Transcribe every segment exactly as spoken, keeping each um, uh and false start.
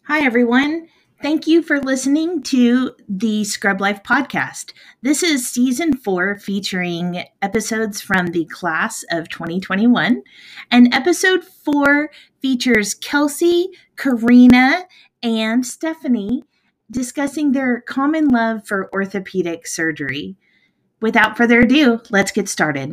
Hi, everyone. Thank you for listening to the Scrub Life podcast. This is season four featuring episodes from the class of twenty twenty-one. And episode four features Kelsey, Karina, and Stephanie discussing their common love for orthopedic surgery. Without further ado, let's get started.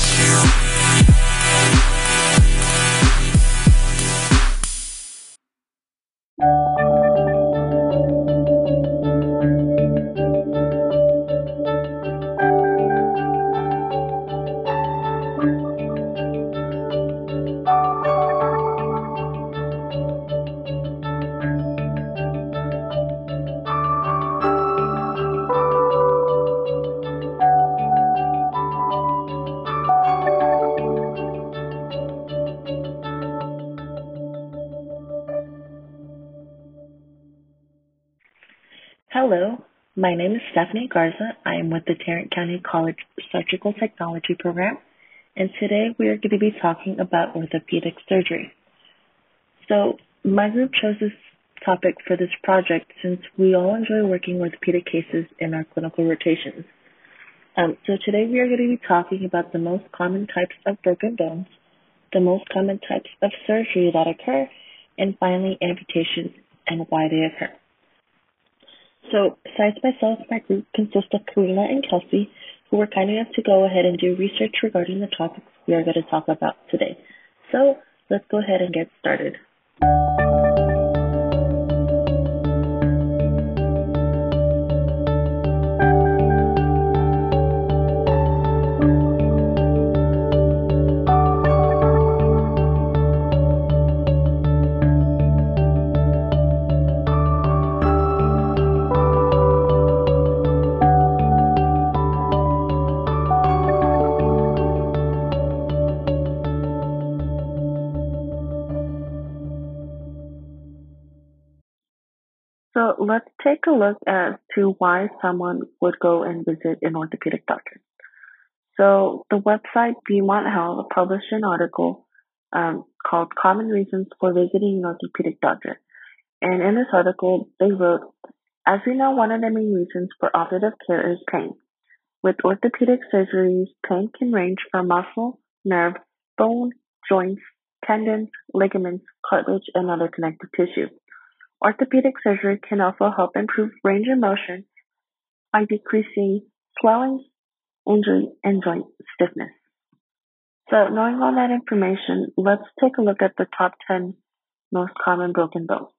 Hello, my name is Stephanie Garza. I am with the Tarrant County College Surgical Technology Program, and today we are going to be talking about orthopedic surgery. So, my group chose this topic for this project since we all enjoy working orthopedic cases in our clinical rotations. Um, so today we are going to be talking about the most common types of broken bones, the most common types of surgery that occur, and finally amputations and why they occur. So, besides myself, my group consists of Karina and Kelsey, who were kind enough to go ahead and do research regarding the topics we are going to talk about today. So, let's go ahead and get started. So let's take a look as to why someone would go and visit an orthopedic doctor. So the website Beaumont Health published an article um, called Common Reasons for Visiting an Orthopedic Doctor. And in this article, they wrote, as we know, one of the main reasons for operative care is pain. With orthopedic surgeries, pain can range from muscle, nerve, bone, joints, tendons, ligaments, cartilage, and other connective tissue. Orthopedic surgery can also help improve range of motion by decreasing swelling, injury, and joint stiffness. So knowing all that information, let's take a look at the top ten most common broken bones.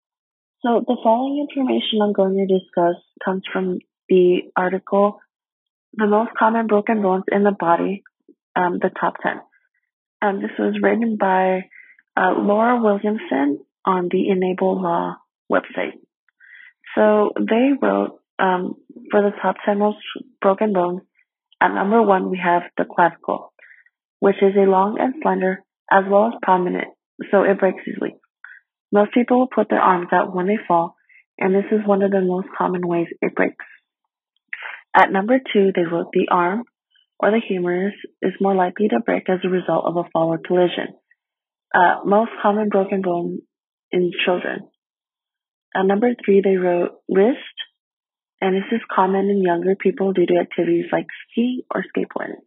So the following information I'm going to discuss comes from the article, The Most Common Broken Bones in the Body, um, the Top ten. Um, this was written by uh, Laura Williamson on the Enable Law website. So they wrote um, for the top ten most broken bones, at number one we have the clavicle, which is a long and slender as well as prominent, so it breaks easily. Most people will put their arms out when they fall, and this is one of the most common ways it breaks. At number two, they wrote the arm or the humerus is more likely to break as a result of a fall or collision. Uh, most common broken bone in children. At number three, they wrote wrist, and this is common in younger people due to activities like skiing or skateboarding.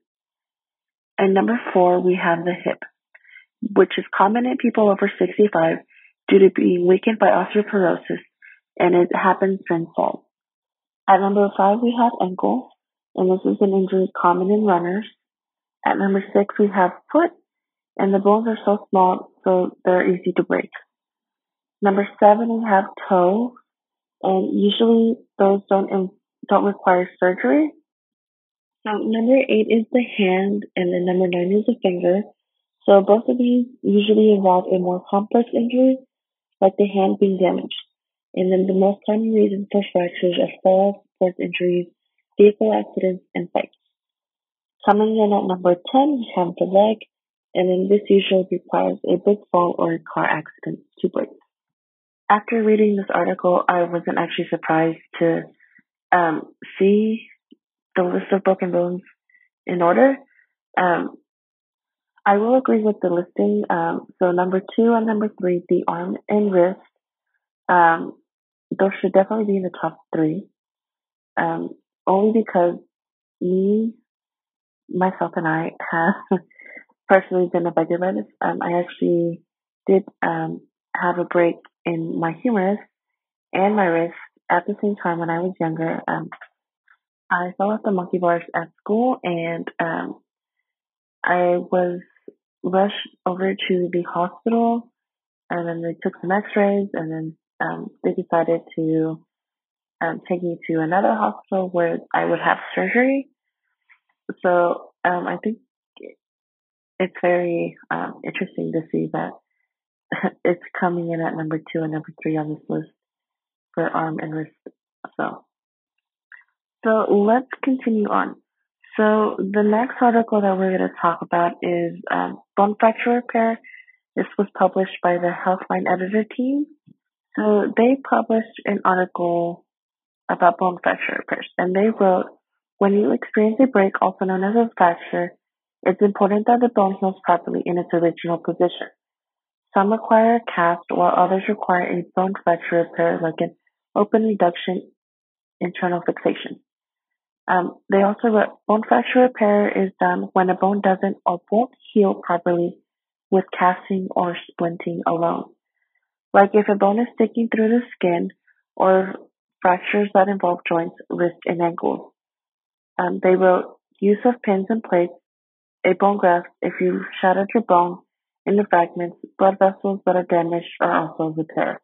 And number four, we have the hip, which is common in people over sixty-five due to being weakened by osteoporosis, and it happens in fall. At number five, we have ankle, and this is an injury common in runners. At number six, we have foot, and the bones are so small, so they're easy to break. Number seven, we have toe, and usually those don't don't require surgery. So number eight is the hand, and then number nine is the finger. So both of these usually involve a more complex injury, like the hand being damaged. And then the most common reason for fractures are falls, sports injuries, vehicle accidents, and fights. Coming in at number ten, we have the leg, and then this usually requires a big fall or a car accident to break. After reading this article, I wasn't actually surprised to um, see the list of broken bones in order. Um, I will agree with the listing. Um, so number two and number three, the arm and wrist, Um, those should definitely be in the top three. Um, only because me, myself, and I have personally been affected by this. Um, I actually did um, have a break in my humerus and my wrist at the same time when I was younger. Um, I fell off the monkey bars at school, and um, I was rushed over to the hospital, and then they took some X-rays, and then um, they decided to um, take me to another hospital where I would have surgery. So um, I think it's very um, interesting to see that it's coming in at number two and number three on this list for arm and wrist. So, so let's continue on. So the next article that we're going to talk about is um, bone fracture repair. This was published by the Healthline editor team. So they published an article about bone fracture repairs, and they wrote, when you experience a break, also known as a fracture, it's important that the bone heals properly in its original position. Some require a cast, while others require a bone fracture repair, like an open reduction internal fixation. Um, they also wrote, bone fracture repair is done when a bone doesn't or won't heal properly with casting or splinting alone. Like if a bone is sticking through the skin, or fractures that involve joints, wrists, and ankles. Um, they wrote, use of pins and plates, a bone graft if you shattered your bone into fragments, blood vessels that are damaged are also repaired.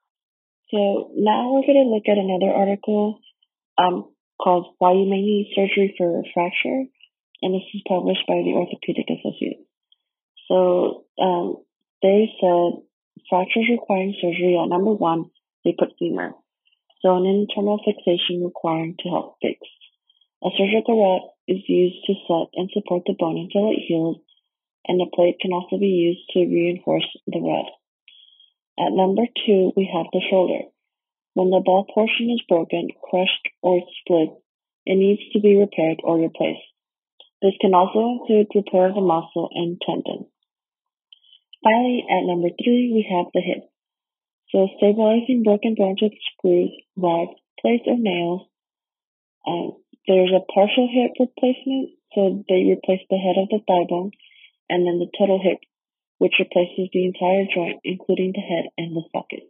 So now we're going to look at another article um, called Why You May Need Surgery for a Fracture, and this is published by the Orthopedic Associates. So um, they said fractures requiring surgery at number one, they put femur. So an internal fixation requiring to help fix. A surgical rod is used to set and support the bone until it heals, and a plate can also be used to reinforce the rod. At number two, we have the shoulder. When the ball portion is broken, crushed, or split, it needs to be repaired or replaced. This can also include repair of the muscle and tendon. Finally, at number three, we have the hip. So stabilizing broken bones with screws, rods, plates, or nails. Um, there's a partial hip replacement, so they replace the head of the thigh bone, and then the total hip, which replaces the entire joint, including the head and the socket.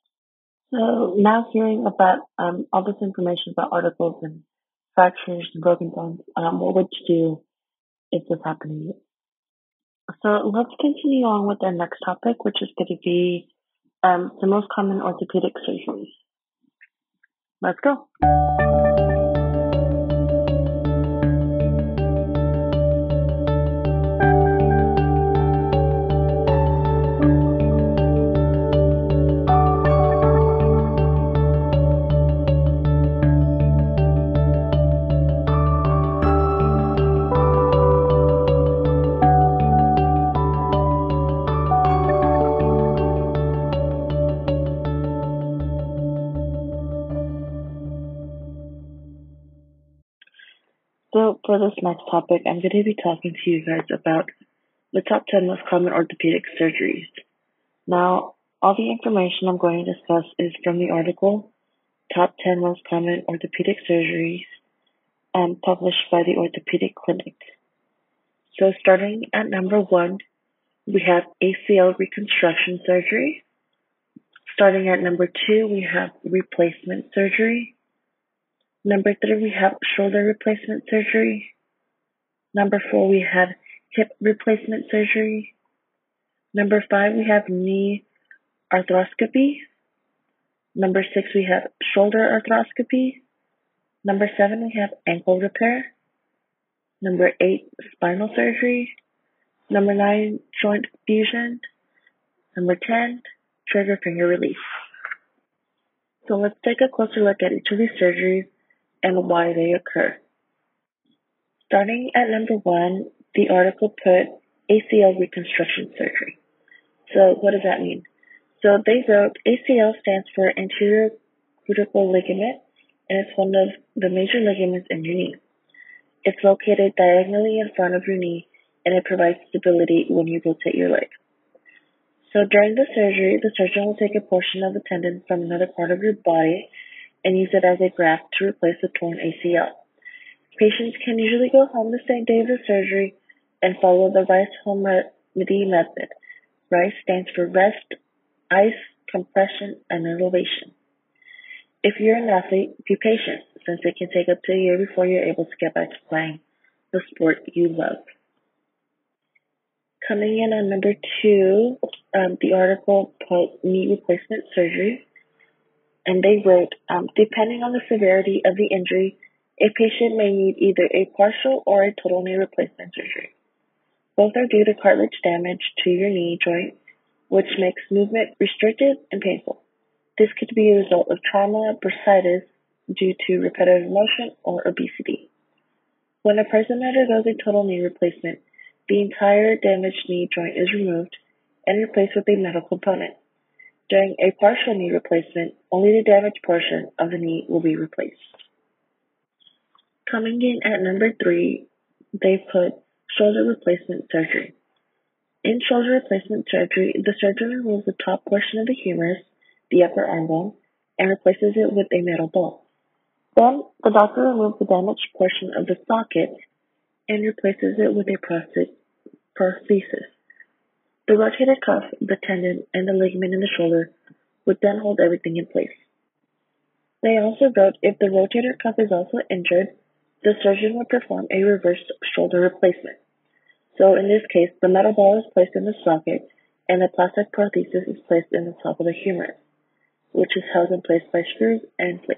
So now hearing about um, all this information about articles and fractures and broken bones, um, what would you do if this happened to you? So let's continue on with our next topic, which is going to be um, the most common orthopedic surgeries. Let's go. So for this next topic, I'm going to be talking to you guys about the top ten most common orthopedic surgeries. Now, all the information I'm going to discuss is from the article, Top ten Most Common Orthopedic Surgeries, um, published by the Orthopedic Clinic. So starting at number one, we have A C L reconstruction surgery. Starting at number two, we have replacement surgery. Number three, we have shoulder replacement surgery. Number four, we have hip replacement surgery. Number five, we have knee arthroscopy. Number six, we have shoulder arthroscopy. Number seven, we have ankle repair. Number eight, spinal surgery. Number nine, joint fusion. Number ten, trigger finger relief. So let's take a closer look at each of these surgeries and why they occur. Starting at number one, the article put A C L reconstruction surgery. So what does that mean? So they wrote A C L stands for anterior cruciate ligament, and it's one of the major ligaments in your knee. It's located diagonally in front of your knee, and it provides stability when you rotate your leg. So during the surgery, the surgeon will take a portion of the tendon from another part of your body and use it as a graft to replace the torn A C L. Patients can usually go home the same day of the surgery and follow the RICE home remedy method. RICE stands for rest, ice, compression, and elevation. If you're an athlete, be patient, since it can take up to a year before you're able to get back to playing the sport you love. Coming in on number two, um, the article put knee replacement surgery, and they wrote, um, depending on the severity of the injury, a patient may need either a partial or a total knee replacement surgery. Both are due to cartilage damage to your knee joint, which makes movement restricted and painful. This could be a result of trauma, bursitis, due to repetitive motion, or obesity. When a person undergoes a total knee replacement, the entire damaged knee joint is removed and replaced with a metal component. During a partial knee replacement, only the damaged portion of the knee will be replaced. Coming in at number three, they put shoulder replacement surgery. In shoulder replacement surgery, the surgeon removes the top portion of the humerus, the upper arm bone, and replaces it with a metal ball. Then, the doctor removes the damaged portion of the socket and replaces it with a prosthesis. The rotated cuff, the tendon, and the ligament in the shoulder would then hold everything in place. They also wrote if the rotator cuff is also injured, the surgeon would perform a reverse shoulder replacement. So in this case, the metal ball is placed in the socket and the plastic prosthesis is placed in the top of the humerus, which is held in place by screws and plates.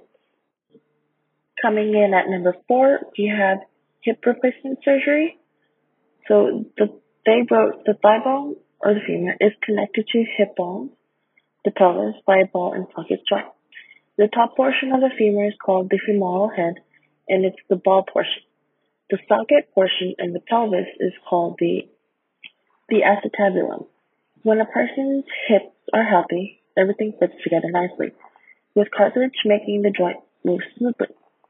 Coming in at number four, we have hip replacement surgery. So the, they wrote the thigh bone or the femur is connected to hip bones, the pelvis by a ball and socket joint. The top portion of the femur is called the femoral head, and it's the ball portion. The socket portion and the pelvis is called the, the acetabulum. When a person's hips are healthy, everything fits together nicely, with cartilage making the joint move smoothly.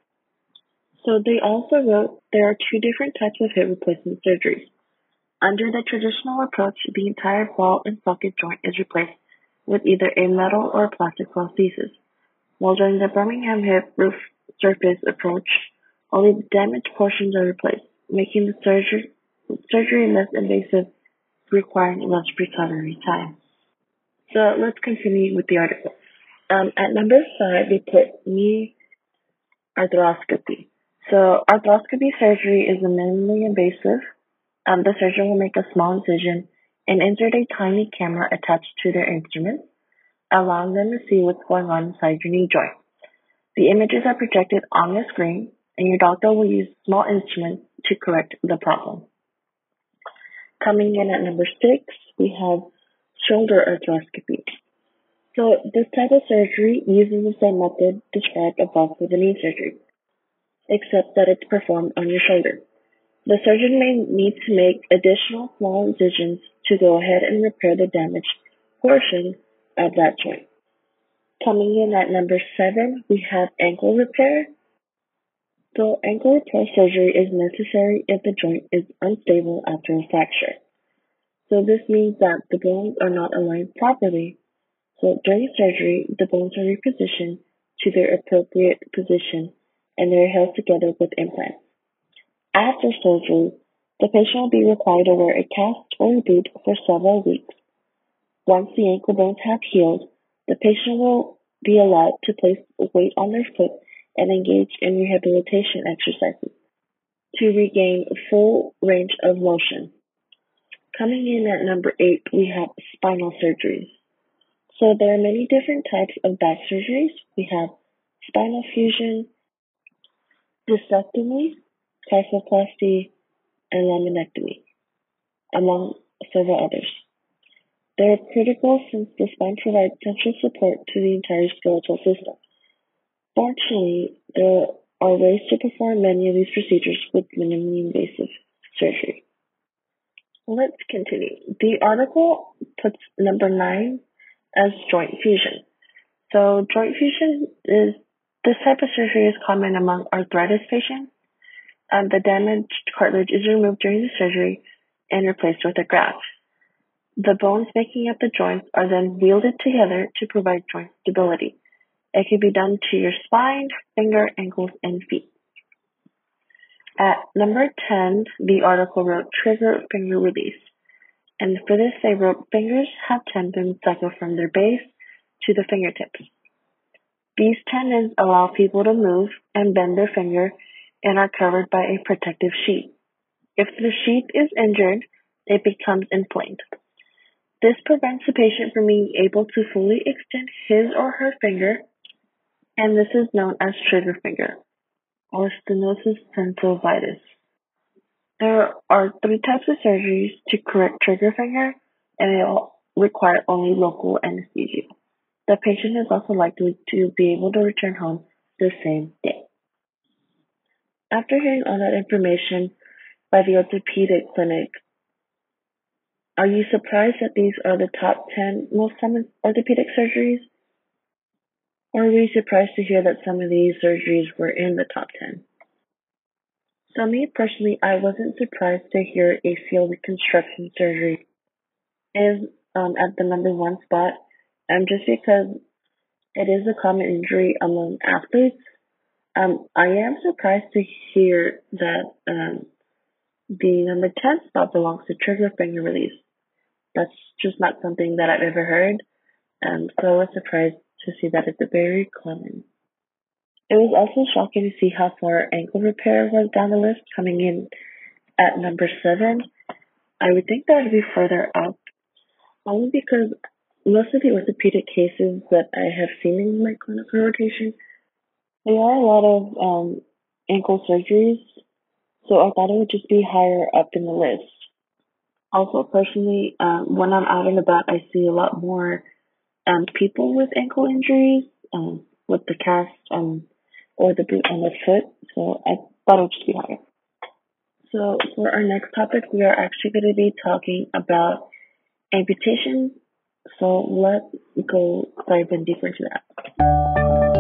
So they also wrote there are two different types of hip replacement surgeries. Under the traditional approach, the entire ball and socket joint is replaced with either a metal or a plastic prosthesis, while during the Birmingham hip roof surface approach, only the damaged portions are replaced, making the surgery, surgery less invasive, requiring less recovery time. So let's continue with the article. Um, at number five, they put knee arthroscopy. So arthroscopy surgery is a minimally invasive. Um, the surgeon will make a small incision and insert a tiny camera attached to their instrument, allowing them to see what's going on inside your knee joint. The images are projected on the screen, and your doctor will use small instruments to correct the problem. Coming in at number six, we have shoulder arthroscopy. So this type of surgery uses the same method described above for the knee surgery, except that it's performed on your shoulder. The surgeon may need to make additional small incisions to go ahead and repair the damaged portion of that joint. Coming in at number seven, we have ankle repair. So ankle repair surgery is necessary if the joint is unstable after a fracture. So this means that the bones are not aligned properly. So during surgery, the bones are repositioned to their appropriate position and they're held together with implants. After surgery, the patient will be required to wear a cast or a boot for several weeks. Once the ankle bones have healed, the patient will be allowed to place weight on their foot and engage in rehabilitation exercises to regain full range of motion. Coming in at number eight, we have spinal surgeries. So there are many different types of back surgeries. We have spinal fusion, discectomy, kyphoplasty, and laminectomy, among several others. They are critical since the spine provides central support to the entire skeletal system. Fortunately, there are ways to perform many of these procedures with minimally invasive surgery. Let's continue. The article puts number nine as joint fusion. So joint fusion is, this type of surgery is common among arthritis patients. Um, the damaged cartilage is removed during the surgery and replaced with a graft. The bones making up the joints are then welded together to provide joint stability. It can be done to your spine, finger, ankles, and feet. At number ten, the article wrote trigger finger release. And for this, they wrote fingers have tendons that go from their base to the fingertips. These tendons allow people to move and bend their finger and are covered by a protective sheath. If the sheath is injured, it becomes inflamed. This prevents the patient from being able to fully extend his or her finger, and this is known as trigger finger or stenosis tensovitis. There are three types of surgeries to correct trigger finger, and they all require only local anesthesia. The patient is also likely to be able to return home the same day. After hearing all that information by the orthopedic clinic, are you surprised that these are the top ten most common orthopedic surgeries? Or were you surprised to hear that some of these surgeries were in the top ten? So me personally, I wasn't surprised to hear A C L reconstruction surgery is um, at the number one spot, um, just because it is a common injury among athletes. Um, I am surprised to hear that um, the number ten spot belongs to trigger finger release. That's just not something that I've ever heard, um, so I was surprised to see that it's very common. It was also shocking to see how far ankle repair was down the list, coming in at number seven. I would think that would be further up, only because most of the orthopedic cases that I have seen in my clinical rotation, they are a lot of um, ankle surgeries, so I thought it would just be higher up in the list. Also, personally, um, when I'm out and about, I see a lot more um, people with ankle injuries, um, with the cast um, or the boot on the foot, so I thought it would just be higher. So for our next topic, we are actually going to be talking about amputation. So let's go dive in deeper into that.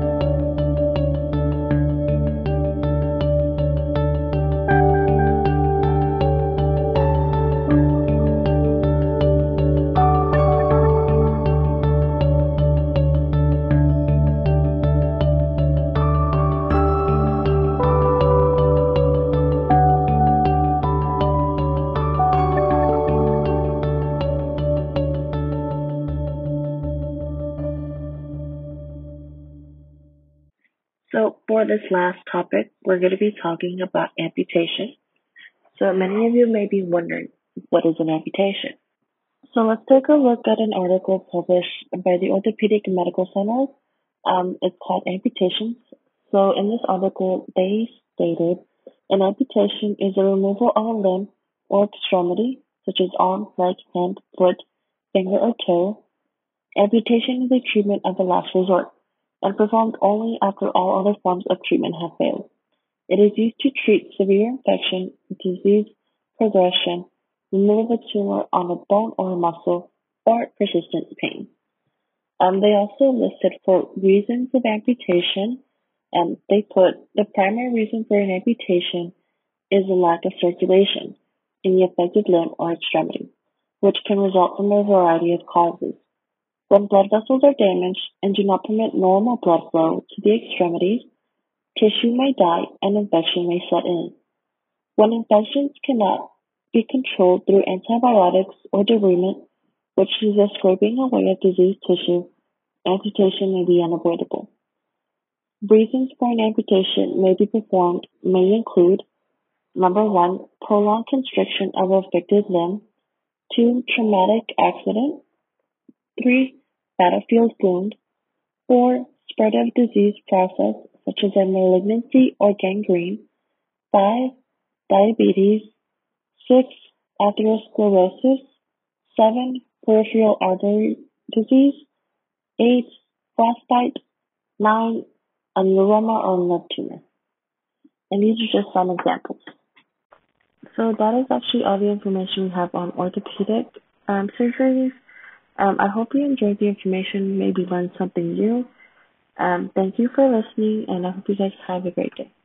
So for this last topic, we're going to be talking about amputation. So many of you may be wondering, what is an amputation? So let's take a look at an article published by the Orthopedic Medical Center. Um, it's called Amputations. So in this article, they stated an amputation is a removal of a limb or extremity, such as arm, leg, hand, foot, finger, or toe. Amputation is a treatment of the last resort and performed only after all other forms of treatment have failed. It is used to treat severe infection, disease progression, remove a tumor on a bone or a muscle, or persistent pain. Um, they also listed for reasons of amputation, and they put the primary reason for an amputation is a lack of circulation in the affected limb or extremity, which can result from a variety of causes. When blood vessels are damaged and do not permit normal blood flow to the extremities, tissue may die and infection may set in. When infections cannot be controlled through antibiotics or debridement, which is the scraping away of diseased tissue, amputation may be unavoidable. Reasons for an amputation may be performed may include number one, prolonged constriction of affected limb, two, traumatic accident, three, battlefield wound, four, spread of disease process such as a malignancy or gangrene, five, diabetes, six, atherosclerosis, seven, peripheral artery disease, eight, frostbite, nine, a neuroma or nerve tumor. And these are just some examples. So that is actually all the information we have on orthopedic um, surgeries. Um, I hope you enjoyed the information, maybe learned something new. Um, thank you for listening, and I hope you guys have a great day.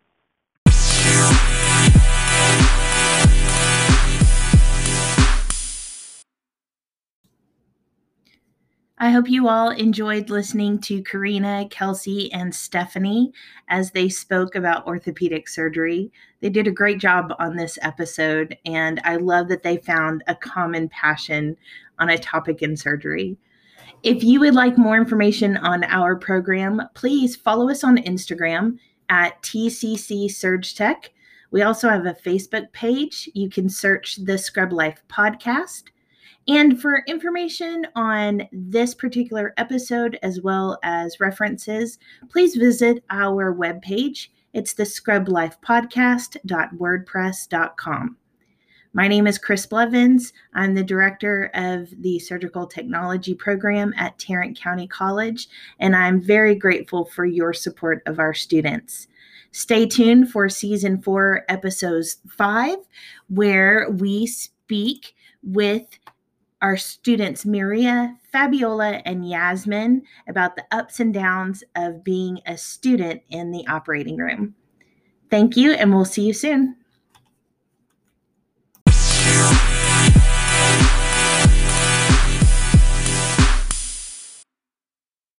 I hope you all enjoyed listening to Karina, Kelsey, and Stephanie as they spoke about orthopedic surgery. They did a great job on this episode, and I love that they found a common passion on a topic in surgery. If you would like more information on our program, please follow us on Instagram at T C C Surge Tech. We also have a Facebook page. You can search the Scrub Life Podcast. And for information on this particular episode, as well as references, please visit our webpage. It's the scrub life podcast dot wordpress dot com. My name is Chris Blevins. I'm the director of the Surgical Technology program at Tarrant County College, and I'm very grateful for your support of our students. Stay tuned for season four, episodes five, where we speak with our students Maria, Fabiola, and Yasmin about the ups and downs of being a student in the operating room. Thank you, and we'll see you soon.